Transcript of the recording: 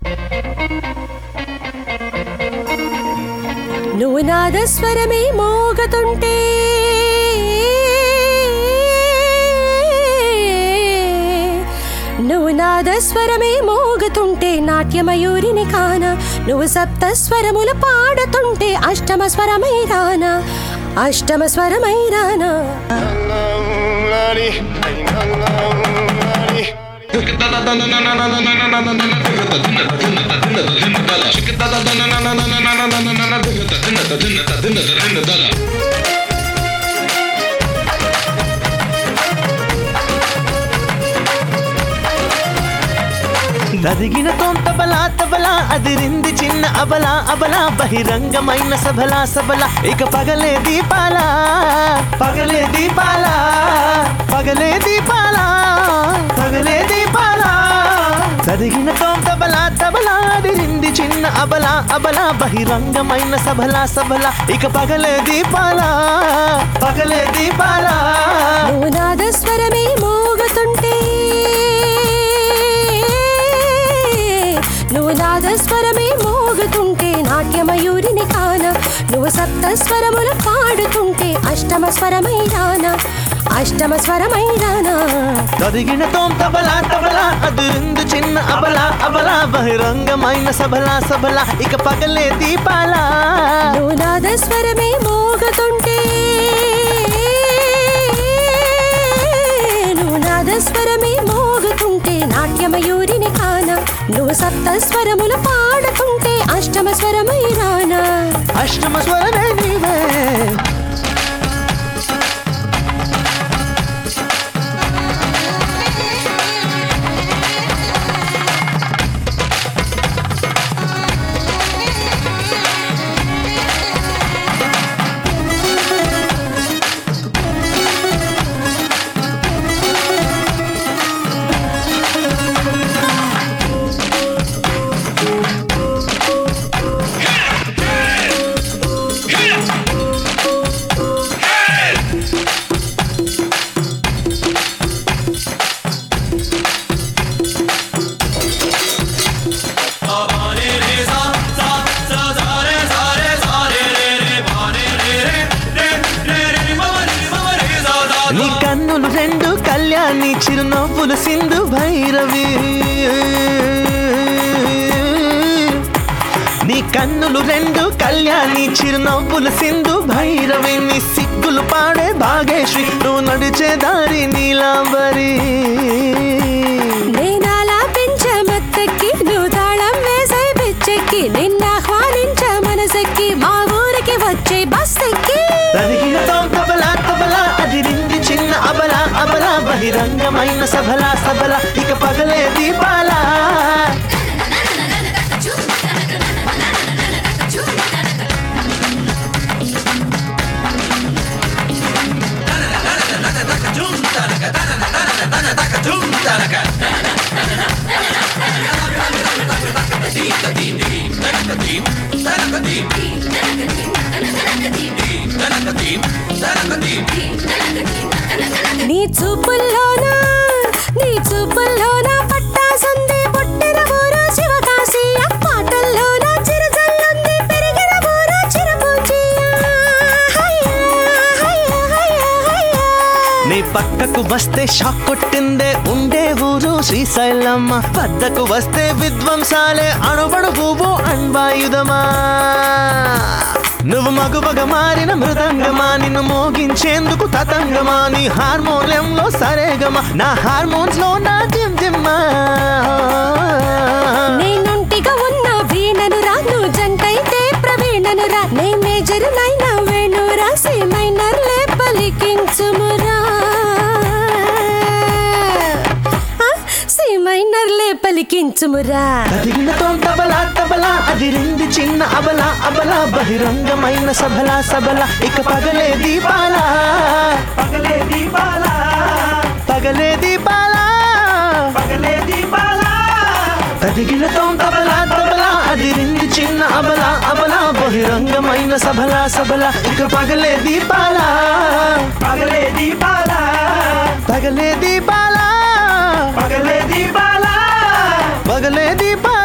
నువ్వు నాదస్వరమే మోగతుంటే నువ్వు నాదస్వరమే మోగుతుంటే నాట్యమయూరిని కాన నువ్వు సప్తస్వరములు పాడుతుంటే అష్టమ స్వరమై రానా అష్టమ స్వరమై రానా నదిగిన తోంతబలా తబలా అదిరింది చిన్న అబలా అబలా బహిరంగమైన సభలా సబలా ఇక పగలే దీపాలా పగలే దీపాలా పగలే దీపాలా పగలే దీపాలా నదిగిన తోంతబలా తబలా అదిరింది చిన్న అబలా అబలా బహిరంగమైన సభలా సబలా ఇక పగలే దీపాలా పగలే దీపాలా నువ్వు నాదస్వరమే మోగుతుంటే నువ్వు నాదస్వరమే మోగుతుంటే నాట్యమయూరిని కాన నువ్వు సప్తస్వరములు పాడుతుంటే అష్టమ స్వరమై రానా అష్టమ స్వరమై రానా తదిగిన తోంతబలా తబలా అదిరింది చిన్న అబలా అబలా బహిరంగమైన సభలా సబలా ఇక పగలే దీపాలా నువ్వు నాదస్వరమే మోగుతుంటే నువ్వు నాదస్వరమే మోగుతుంటే నాట్యమయూరిని కాన నువ్వు సప్తస్వరములు పాడుతుంటే అష్టమ స్వరమై రానా అష్టమ స్వరమే నీవే నీ కన్నులు రెండు కళ్యాణి చిరునవ్వులు సింధు భైరవి నీ కన్నులు రెండు కళ్యాణి చిరునవ్వులు సింధు భైరవి నీ సిగ్గులు పాడే భాగేశ్వరి నువ్వు నడిచే దారి నీలాంబరి నేనాలా పెంచమత్తకి నువ్వు తాళం వేసే పిచ్చెక్కి నిన్నాహ్వానించ మనసెక్కి మా ఊరికి వచ్చే బస్సెక్కి తదిగిన తోంతబలా తబలా అదిరింది చిన్న అబలా అబలా బహిరంగమైన సభలా సబలా ఇక పగలే దీపాలా నీ చూపుల్లోనా పట్టాసుంది పుట్టిన ఊరు శివకాశి పాటల్లోనా చిరుజల్లుంది పెరిగిన ఊరు చిరపూచియా నీ పక్కకు వస్తే షాక్ కొట్టిందే ఉండే ఊరు శ్రీశైలమ్మ వద్దకు వస్తే విధ్వంసాలే అణువణువు అణ్వాయుధమా నువ్వు మగువగా మారిన మృదంగమా నిన్ను మోగించేందుకు తతంగమా నీ హార్మోన్యంలో సరేగమా నా హార్మోన్స్ లో నా జిమ్జిమ్మా నేనుంటిగా ఉన్న వీణను రా నువ్వు జంటైతే ప్రవీణను రా నే మేజర్ నైనా వేణు రాసి మైనర్ లే పలికించుమురా సి మైనర్ లే పలికించుమురా తదిగిన తోంతబలా తబలా అదిరింది చిన్న అబలా అబలా బహిరంగమైన సభలా సబలా ఇక పగలే దీపాలా పగలే దీపాలా పగలే దీపాలా పగలే దీపాలా తదిగిన తోంతబలా తబలా అదిరింది చిన్న అబలా అబలా బహిరంగమైన సభలా సబలా ఇక పగలే దీపాలా పగలే దీపాలా పగలే దీపాలా పగలే దీపాలా పగలే దీపాలా